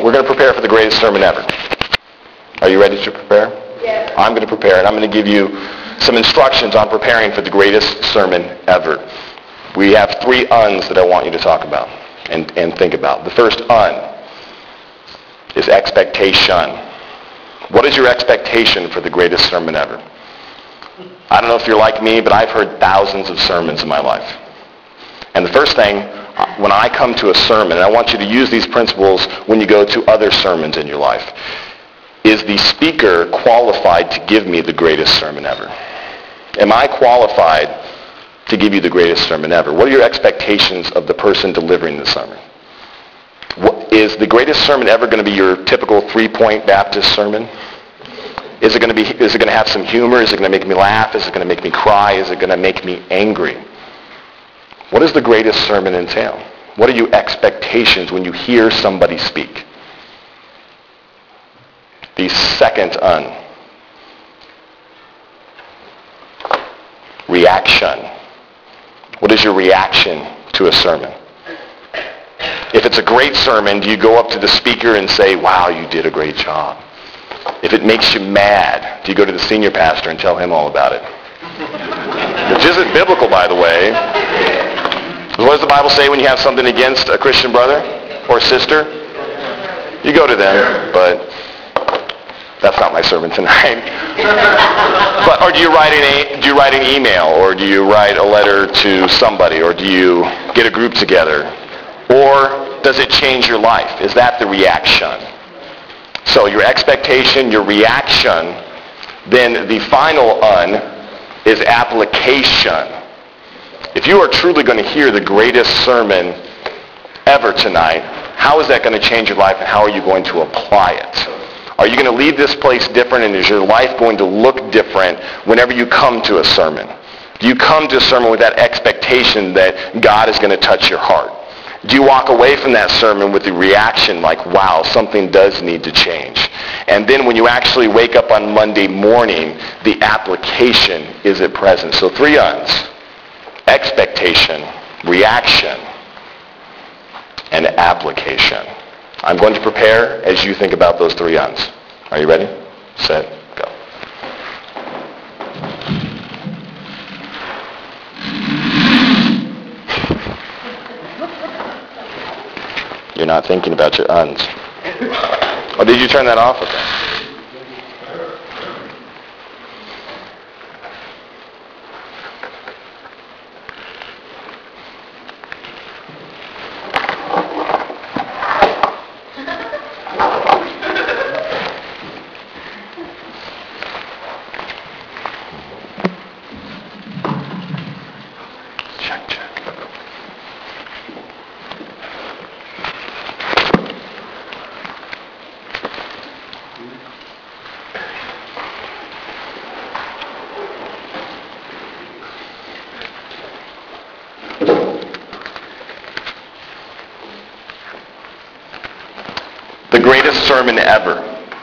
we're going to prepare for the greatest sermon ever. Are you ready to prepare? Yes. I'm going to prepare, and I'm going to give you some instructions on preparing for the greatest sermon ever. We have 3 uns that I want you to talk about and think about. The first un is expectation. What is your expectation for the greatest sermon ever? I don't know if you're like me, but I've heard thousands of sermons in my life. And the first thing, when I come to a sermon, and I want you to use these principles when you go to other sermons in your life, is the speaker qualified to give me the greatest sermon ever? Am I qualified to give you the greatest sermon ever? What are your expectations of the person delivering the sermon? Is the greatest sermon ever going to be your typical 3-point Baptist sermon? Is it going to have some humor? Is it going to make me laugh? Is it going to make me cry? Is it going to make me angry? What does the greatest sermon entail? What are your expectations when you hear somebody speak? The second un. Reaction. What is your reaction to a sermon? If it's a great sermon, do you go up to the speaker and say, wow, you did a great job? If it makes you mad, do you go to the senior pastor and tell him all about it? Which isn't biblical, by the way. What does the Bible say when you have something against a Christian brother or sister? You go to them, but that's not my sermon tonight. Or do you write an email, or do you write a letter to somebody, or do you get a group together? Or does it change your life? Is that the reaction? So your expectation, your reaction, then the final un is application. If you are truly going to hear the greatest sermon ever tonight, how is that going to change your life, and how are you going to apply it? Are you going to leave this place different, and is your life going to look different whenever you come to a sermon? Do you come to a sermon with that expectation that God is going to touch your heart? Do you walk away from that sermon with the reaction like, wow, something does need to change? And then when you actually wake up on Monday morning, the application is at present. So 3 uns. Expectation, reaction, and application. I'm going to prepare as you think about those 3 uns. Are you ready? Set, go. You're not thinking about your uns. Oh, did you turn that off? Okay. The greatest sermon ever.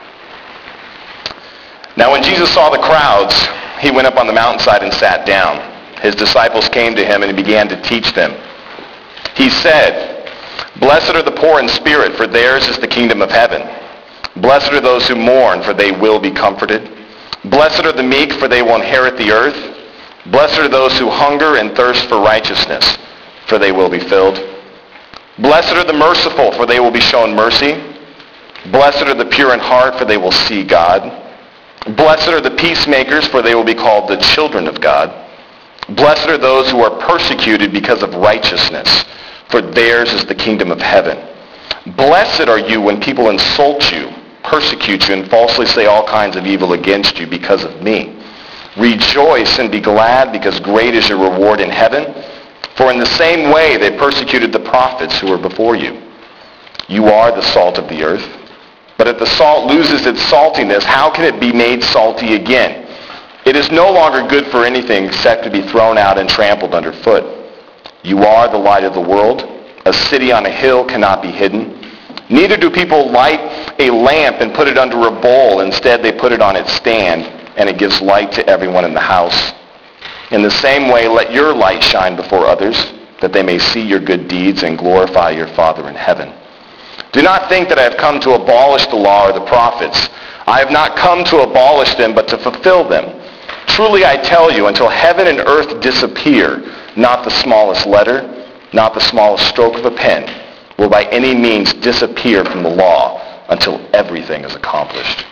Now when Jesus saw the crowds, he went up on the mountainside and sat down. His disciples came to him and he began to teach them. He said, "Blessed are the poor in spirit, for theirs is the kingdom of heaven. Blessed are those who mourn, for they will be comforted. Blessed are the meek, for they will inherit the earth. Blessed are those who hunger and thirst for righteousness, for they will be filled. Blessed are the merciful, for they will be shown mercy. Blessed are the pure in heart, for they will see God. Blessed are the peacemakers, for they will be called the children of God. Blessed are those who are persecuted because of righteousness, for theirs is the kingdom of heaven. Blessed are you when people insult you, persecute you, and falsely say all kinds of evil against you because of me. Rejoice and be glad, because great is your reward in heaven. For in the same way they persecuted the prophets who were before you. You are the salt of the earth. But if the salt loses its saltiness, how can it be made salty again? It is no longer good for anything except to be thrown out and trampled underfoot. You are the light of the world. A city on a hill cannot be hidden. Neither do people light a lamp and put it under a bowl. Instead, they put it on its stand, and it gives light to everyone in the house. In the same way, let your light shine before others, that they may see your good deeds and glorify your Father in heaven. Do not think that I have come to abolish the law or the prophets. I have not come to abolish them, but to fulfill them. Truly I tell you, until heaven and earth disappear, not the smallest letter, not the smallest stroke of a pen, will by any means disappear from the law until everything is accomplished.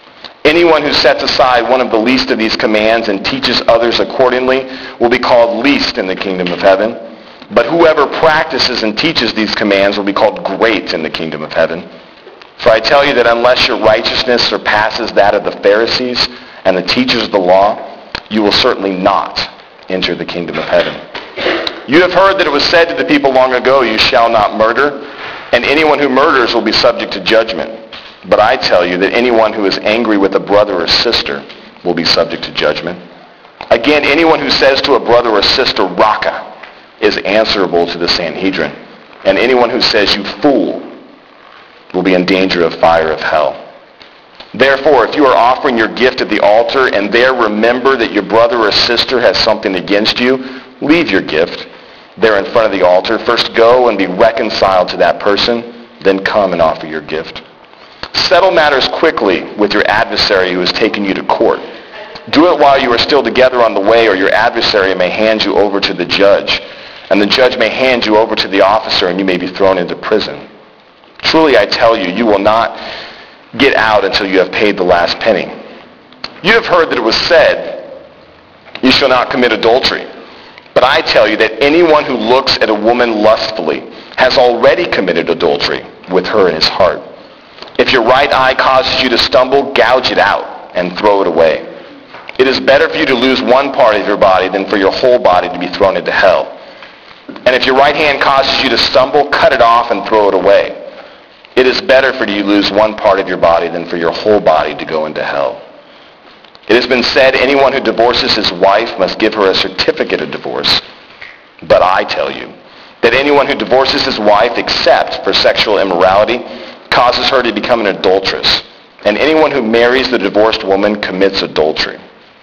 Anyone who sets aside one of the least of these commands and teaches others accordingly will be called least in the kingdom of heaven. But whoever practices and teaches these commands will be called great in the kingdom of heaven. For I tell you that unless your righteousness surpasses that of the Pharisees and the teachers of the law, you will certainly not enter the kingdom of heaven. You have heard that it was said to the people long ago, you shall not murder, and anyone who murders will be subject to judgment. But I tell you that anyone who is angry with a brother or sister will be subject to judgment. Again, anyone who says to a brother or sister, Raka, is answerable to the Sanhedrin. And anyone who says, you fool, will be in danger of fire of hell. Therefore, if you are offering your gift at the altar and there remember that your brother or sister has something against you, leave your gift there in front of the altar. First go and be reconciled to that person, then come and offer your gift. Settle matters quickly with your adversary who has taken you to court. Do it while you are still together on the way, or your adversary may hand you over to the judge, and the judge may hand you over to the officer, and you may be thrown into prison. Truly, I tell you, you will not get out until you have paid the last penny. You have heard that it was said, you shall not commit adultery. But I tell you that anyone who looks at a woman lustfully has already committed adultery with her in his heart. If your right eye causes you to stumble, gouge it out and throw it away. It is better for you to lose one part of your body than for your whole body to be thrown into hell. And if your right hand causes you to stumble, cut it off and throw it away. It is better for you to lose one part of your body than for your whole body to go into hell. It has been said, anyone who divorces his wife must give her a certificate of divorce. But I tell you that anyone who divorces his wife except for sexual immorality causes her to become an adulteress. And anyone who marries the divorced woman commits adultery.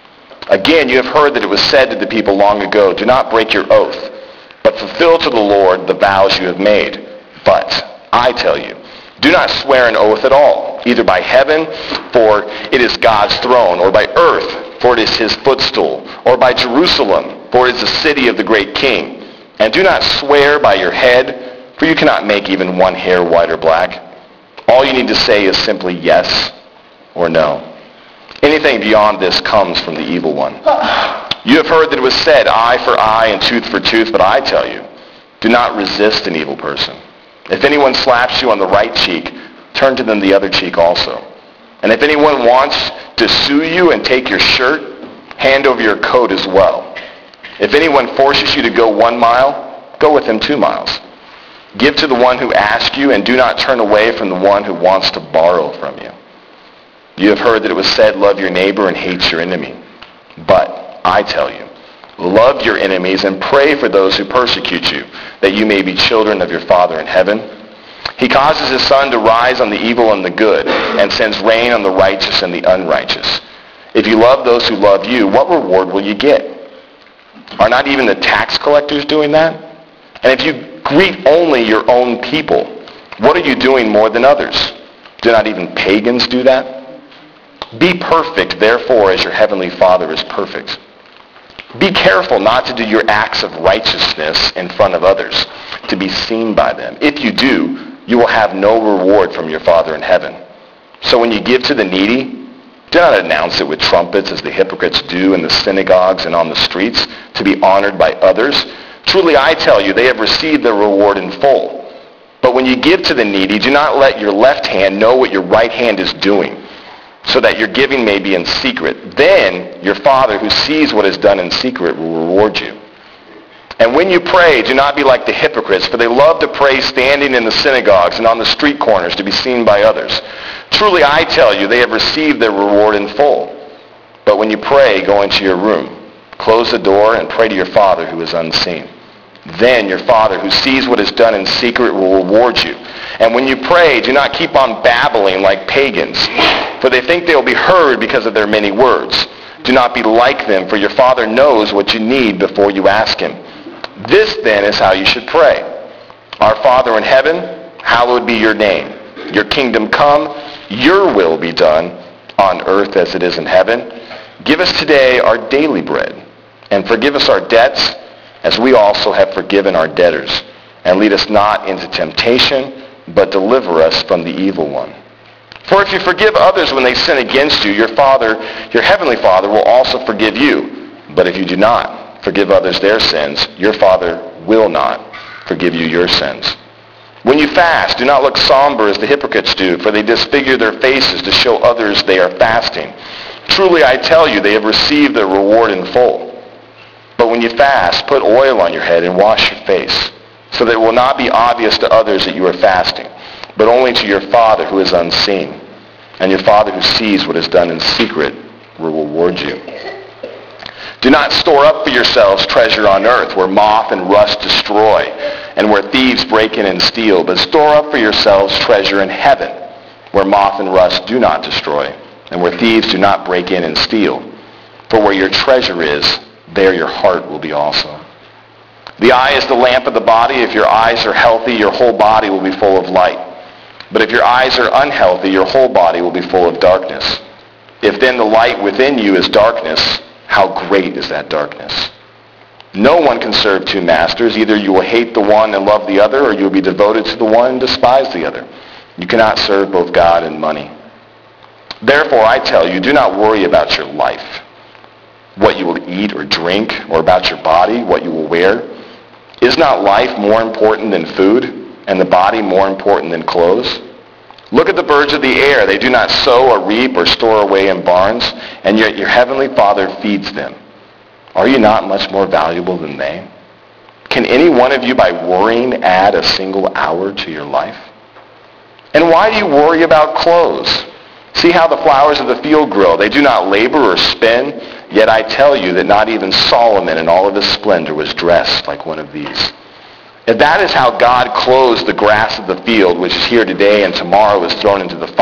Again, you have heard that it was said to the people long ago, do not break your oath, but fulfill to the Lord the vows you have made. But I tell you, do not swear an oath at all, either by heaven, for it is God's throne, or by earth, for it is his footstool, or by Jerusalem, for it is the city of the great king. And do not swear by your head, for you cannot make even one hair white or black. All you need to say is simply yes or no. Anything beyond this comes from the evil one. You have heard that it was said, eye for eye and tooth for tooth, but I tell you, do not resist an evil person. If anyone slaps you on the right cheek, turn to them the other cheek also. And if anyone wants to sue you and take your shirt, hand over your coat as well. If anyone forces you to go 1 mile, go with him 2 miles. Give to the one who asks you, and do not turn away from the one who wants to borrow from you. You have heard that it was said, love your neighbor and hate your enemy. But I tell you, love your enemies and pray for those who persecute you, that you may be children of your Father in heaven. He causes his sun to rise on the evil and the good, and sends rain on the righteous and the unrighteous. If you love those who love you, what reward will you get? Are not even the tax collectors doing that? And if you greet only your own people, what are you doing more than others? Do not even pagans do that? Be perfect, therefore, as your heavenly Father is perfect. Be careful not to do your acts of righteousness in front of others, to be seen by them. If you do, you will have no reward from your Father in heaven. So when you give to the needy, do not announce it with trumpets as the hypocrites do in the synagogues and on the streets, to be honored by others. Truly I tell you, they have received their reward in full. But when you give to the needy, do not let your left hand know what your right hand is doing, so that your giving may be in secret. Then your Father who sees what is done in secret will reward you. And when you pray, do not be like the hypocrites, for they love to pray standing in the synagogues and on the street corners to be seen by others. Truly I tell you, they have received their reward in full. But when you pray, go into your room, close the door, and pray to your Father who is unseen. Then your Father who sees what is done in secret will reward you. And when you pray, do not keep on babbling like pagans, for they think they will be heard because of their many words. Do not be like them, for your Father knows what you need before you ask him. This then is how you should pray. Our Father in heaven, hallowed be your name. Your kingdom come, your will be done on earth as it is in heaven. Give us today our daily bread, and forgive us our debts as we also have forgiven our debtors. And lead us not into temptation, but deliver us from the evil one. For if you forgive others when they sin against you, your heavenly Father will also forgive you. But if you do not forgive others their sins, your Father will not forgive you your sins. When you fast, do not look somber as the hypocrites do, for they disfigure their faces to show others they are fasting. Truly I tell you, they have received their reward in full. But when you fast, put oil on your head and wash your face, so that it will not be obvious to others that you are fasting, but only to your Father who is unseen. And your Father who sees what is done in secret will reward you. Do not store up for yourselves treasure on earth, where moth and rust destroy, and where thieves break in and steal, but store up for yourselves treasure in heaven, where moth and rust do not destroy, and where thieves do not break in and steal. For where your treasure is, there your heart will be also. The eye is the lamp of the body. If your eyes are healthy, your whole body will be full of light. But if your eyes are unhealthy, your whole body will be full of darkness. If then the light within you is darkness, how great is that darkness? No one can serve two masters. Either you will hate the one and love the other, or you will be devoted to the one and despise the other. You cannot serve both God and money. Therefore, I tell you, do not worry about your life, what you will eat or drink, or about your body, what you will wear. Is not life more important than food, and the body more important than clothes? Look at the birds of the air. They do not sow or reap or store away in barns, and yet your heavenly Father feeds them. Are you not much more valuable than they? Can any one of you by worrying add a single hour to your life? And why do you worry about clothes? See how the flowers of the field grow. They do not labor or spin. Yet I tell you that not even Solomon in all of his splendor was dressed like one of these. If that is how God clothes the grass of the field, which is here today and tomorrow is thrown into the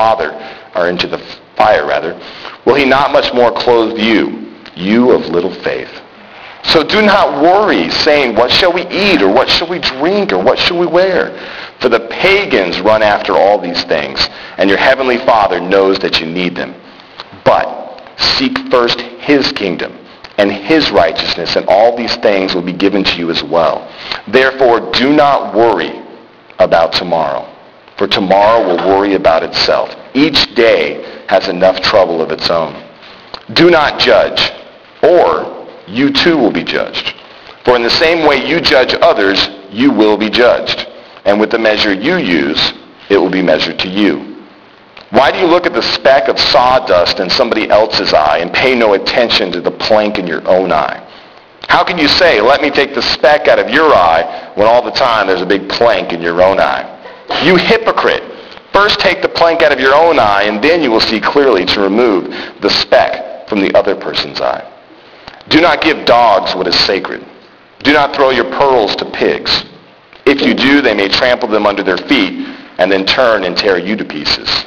fire, will he not much more clothe you, you of little faith? So do not worry, saying, what shall we eat, or what shall we drink, or what shall we wear? For the pagans run after all these things, and your heavenly Father knows that you need them. But seek first his kingdom and his righteousness, and all these things will be given to you as well. Therefore, do not worry about tomorrow, for tomorrow will worry about itself. Each day has enough trouble of its own. Do not judge, or you too will be judged. For in the same way you judge others, you will be judged. And with the measure you use, it will be measured to you. Why do you look at the speck of sawdust in somebody else's eye and pay no attention to the plank in your own eye? How can you say, let me take the speck out of your eye, when all the time there's a big plank in your own eye? You hypocrite! First take the plank out of your own eye, and then you will see clearly to remove the speck from the other person's eye. Do not give dogs what is sacred. Do not throw your pearls to pigs. If you do, they may trample them under their feet, and then turn and tear you to pieces.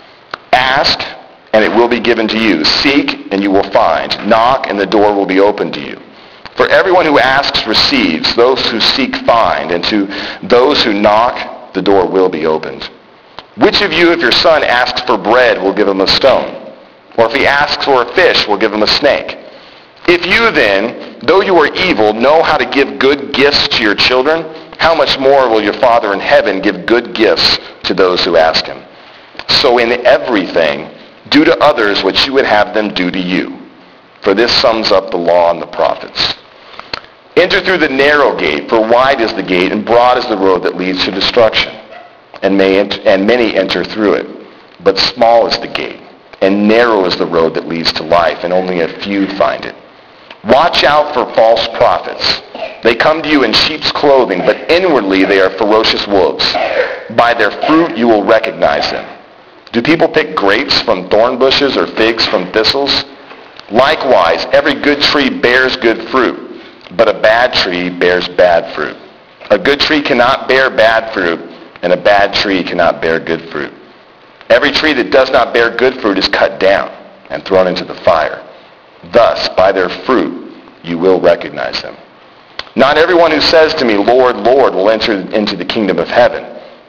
Ask, and it will be given to you. Seek, and you will find. Knock, and the door will be opened to you. For everyone who asks receives. Those who seek find. And to those who knock, the door will be opened. Which of you, if your son asks for bread, will give him a stone? Or if he asks for a fish, will give him a snake? If you then, though you are evil, know how to give good gifts to your children, how much more will your Father in heaven give good gifts to those who ask him? So in everything, do to others what you would have them do to you. For this sums up the law and the prophets. Enter through the narrow gate, for wide is the gate and broad is the road that leads to destruction, and many enter through it. But small is the gate, and narrow is the road that leads to life, and only a few find it. Watch out for false prophets. They come to you in sheep's clothing, but inwardly they are ferocious wolves. By their fruit you will recognize them. Do people pick grapes from thorn bushes or figs from thistles? Likewise, every good tree bears good fruit, but a bad tree bears bad fruit. A good tree cannot bear bad fruit, and a bad tree cannot bear good fruit. Every tree that does not bear good fruit is cut down and thrown into the fire. Thus, by their fruit, you will recognize them. Not everyone who says to me, Lord, Lord, will enter into the kingdom of heaven,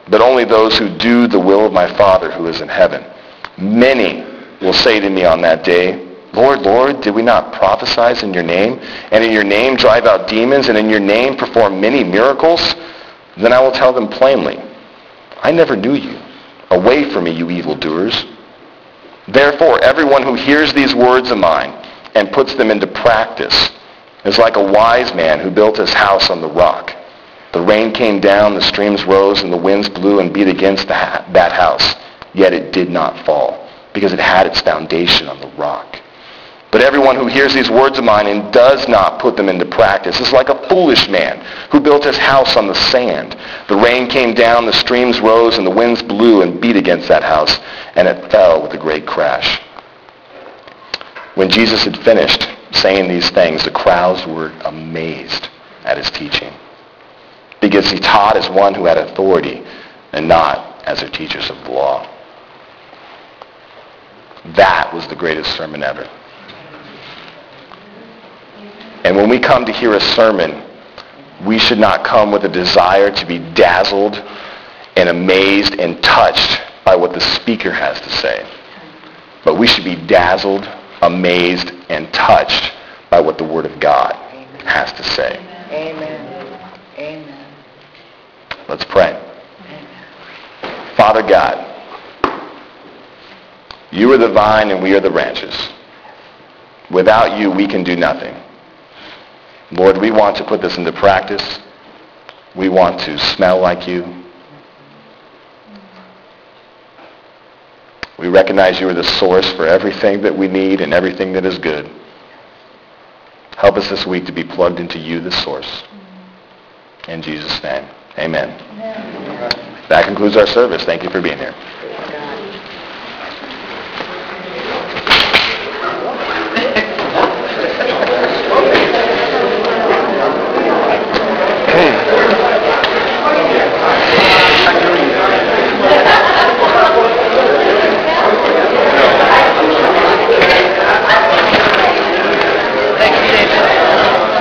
but only those who do the will of my Father who is in heaven. Many will say to me on that day, Lord, Lord, did we not prophesy in your name, and in your name drive out demons, and in your name perform many miracles? Then I will tell them plainly, I never knew you. Away from me, you evildoers. Therefore, everyone who hears these words of mine and puts them into practice is like a wise man who built his house on the rock. The rain came down, the streams rose, and the winds blew and beat against that house. Yet it did not fall, because it had its foundation on the rock. But everyone who hears these words of mine and does not put them into practice is like a foolish man who built his house on the sand. The rain came down, the streams rose, and the winds blew and beat against that house, and it fell with a great crash. When Jesus had finished saying these things, the crowds were amazed at his teaching, because he taught as one who had authority and not as their teachers of the law. That was the greatest sermon ever. And when we come to hear a sermon, we should not come with a desire to be dazzled and amazed and touched by what the speaker has to say. But we should be dazzled, amazed, and touched by what the Word of God has to say. Amen. Amen. Let's pray. Father God, you are the vine and we are the branches. Without you, we can do nothing. Lord, we want to put this into practice. We want to smell like you. We recognize you are the source for everything that we need and everything that is good. Help us this week to be plugged into you, the source. In Jesus' name, amen. That concludes our service. Thank you for being here.